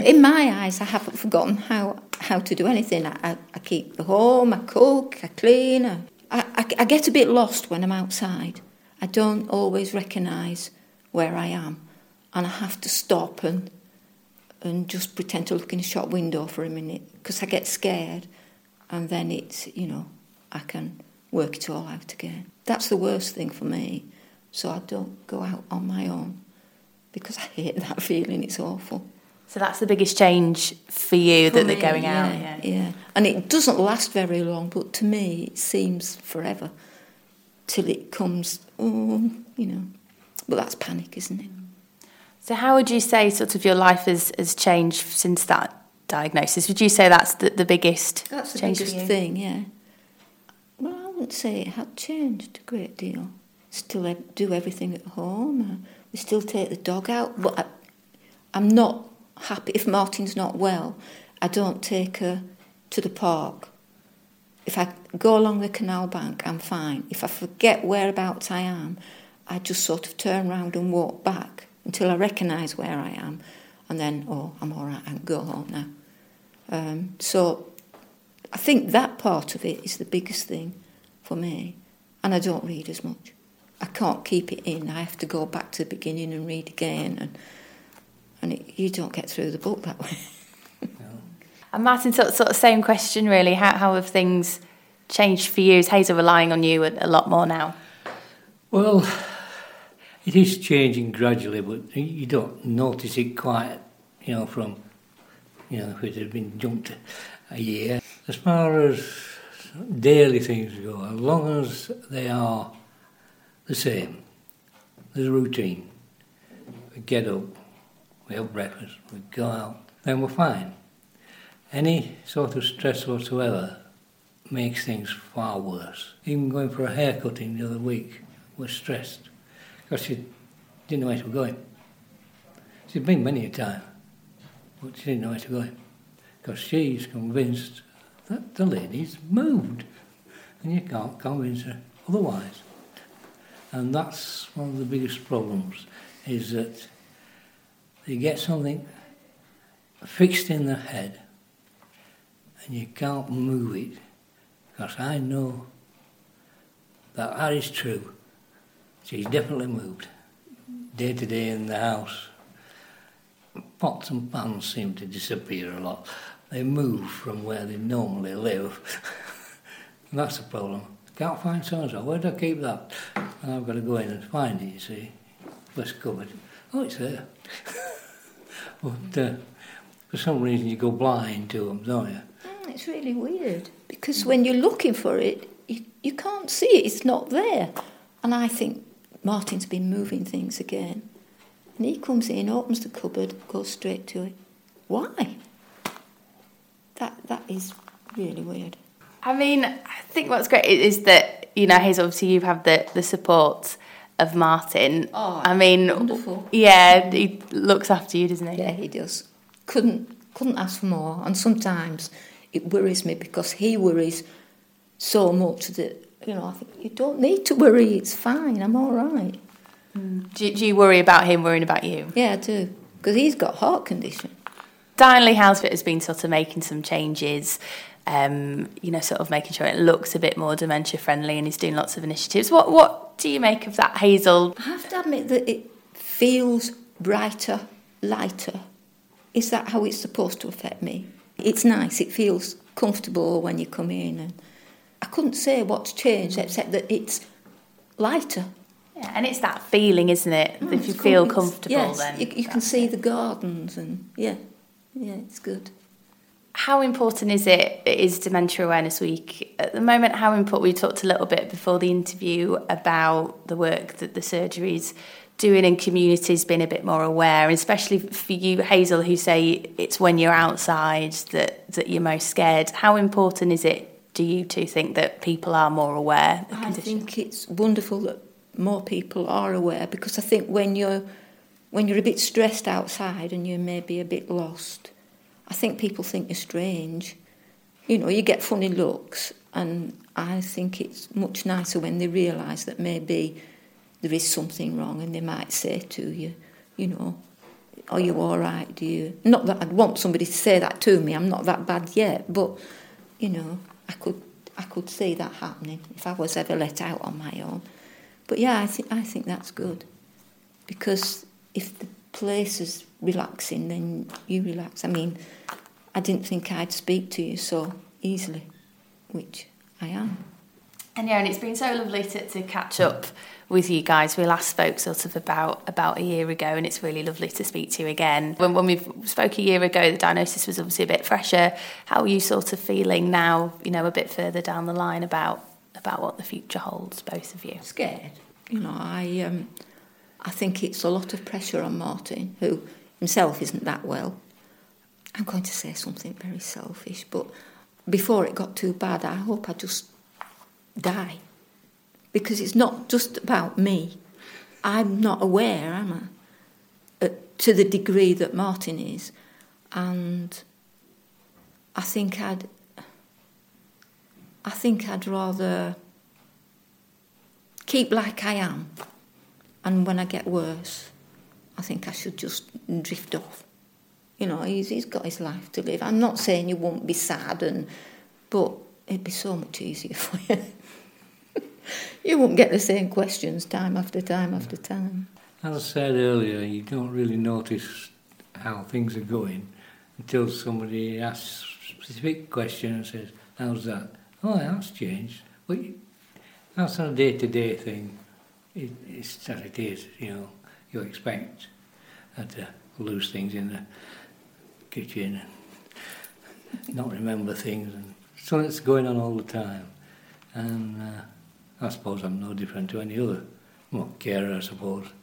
In my eyes, I haven't forgotten how to do anything. I keep the home, I cook, I clean. I get a bit lost when I'm outside. I don't always recognise where I am. And I have to stop and just pretend to look in a shop window for a minute because I get scared. And then it's, I can work it all out again. That's the worst thing for me. So I don't go out on my own because I hate that feeling. It's awful. So that's the biggest change for you, that they're going out? Yeah. And it doesn't last very long, but to me it seems forever till it comes, But that's panic, isn't it? So how would you say sort of your life has changed since that diagnosis? Would you say that's the biggest That's the change biggest thing, yeah. Well, I wouldn't say it had changed a great deal. Still do everything at home. We still take the dog out, but I'm not happy if Martin's not well. I don't take her to the park. If I go along the canal bank, I'm fine. If I forget whereabouts I am, I just sort of turn round and walk back until I recognise where I am, and then, I'm all right, I can go home now. So I think that part of it is the biggest thing for me. And I don't read as much. I can't keep it in. I have to go back to the beginning and read again, and you don't get through the book that way. And Martin, sort of same question really. How have things changed for you? Is Hazel relying on you a lot more now? Well, it is changing gradually, but you don't notice it quite, from, if it had been jumped a year. As far as daily things go, as long as they are the same, there's a routine. We get up, we have breakfast, we go out, then we're fine. Any sort of stress whatsoever makes things far worse. Even going for a haircutting the other week, we're stressed because she didn't know where to go in. She'd been many a time, but she didn't know where to go in because she's convinced that the lady's moved, and you can't convince her otherwise. And that's one of the biggest problems, is that they get something fixed in their head and you can't move it, because I know that is true. She's definitely moved. Day to day in the house, pots and pans seem to disappear a lot. They move from where they normally live. And that's the problem. Can't find so-and-so. Where did I keep that? And I've got to go in and find it, you see. What's cupboard? Oh, it's there. But for some reason you go blind to them, don't you? It's really weird, because when you're looking for it, you can't see it. It's not there. And I think Martin's been moving things again. And he comes in, opens the cupboard, goes straight to it. Why? That is really weird. I mean, I think what's great is that, Hazel, obviously you've had the support of Martin. Oh, I mean, wonderful. Yeah, he looks after you, doesn't he? Yeah, he does. Couldn't ask for more. And sometimes it worries me because he worries so much that, I think, you don't need to worry, it's fine, I'm all right. Do you worry about him worrying about you? Yeah, I do, because he's got heart condition. Darnley Housefit has been sort of making some changes, sort of making sure it looks a bit more dementia friendly, and he's doing lots of initiatives. What do you make of that, Hazel? I have to admit that it feels brighter, lighter. Is that how it's supposed to affect me? It's nice, it feels comfortable when you come in, and I couldn't say what's changed except that it's lighter. Yeah, and it's that feeling, isn't it? If you feel comfortable, yes, then you can see the gardens, and yeah, it's good. How important is Dementia Awareness Week at the moment? How important? We talked a little bit before the interview about the work that the surgery's doing in communities, being a bit more aware, especially for you, Hazel, who say it's when you're outside that you're most scared. How important is it, do you two think, that people are more aware? I think it's wonderful that more people are aware, because I think when you're a bit stressed outside and you're maybe a bit lost, I think people think you're strange. You get funny looks, and I think it's much nicer when they realise that maybe there is something wrong, and they might say to you, are you all right? Do you? Not that I'd want somebody to say that to me. I'm not that bad yet, but you know, I could see that happening if I was ever let out on my own. But yeah, I think that's good, because if the place is relaxing, then you relax. I mean, I didn't think I'd speak to you so easily, which I am. And yeah, and it's been so lovely to catch up with you guys. We last spoke sort of about a year ago, and it's really lovely to speak to you again. When we spoke a year ago, the diagnosis was obviously a bit fresher. How are you sort of feeling now, you know, a bit further down the line about what the future holds, both of you? Scared. You know, I think it's a lot of pressure on Martin, who himself isn't that well. I'm going to say something very selfish, but before it got too bad, I hope I just die. Because it's not just about me. I'm not aware, am I? To the degree that Martin is. And I think I'd rather keep like I am. And when I get worse, I think I should just drift off. You know, he's got his life to live. I'm not saying you won't be sad, but it'd be so much easier for you. You won't get the same questions time after time after time. As I said earlier, you don't really notice how things are going until somebody asks a specific question and says, how's that? Oh, that's changed. But that's not a day-to-day thing. It's as it is, you know. You expect to lose things in the kitchen and not remember things. And so it's going on all the time. And I suppose I'm no different to any other carer, I suppose.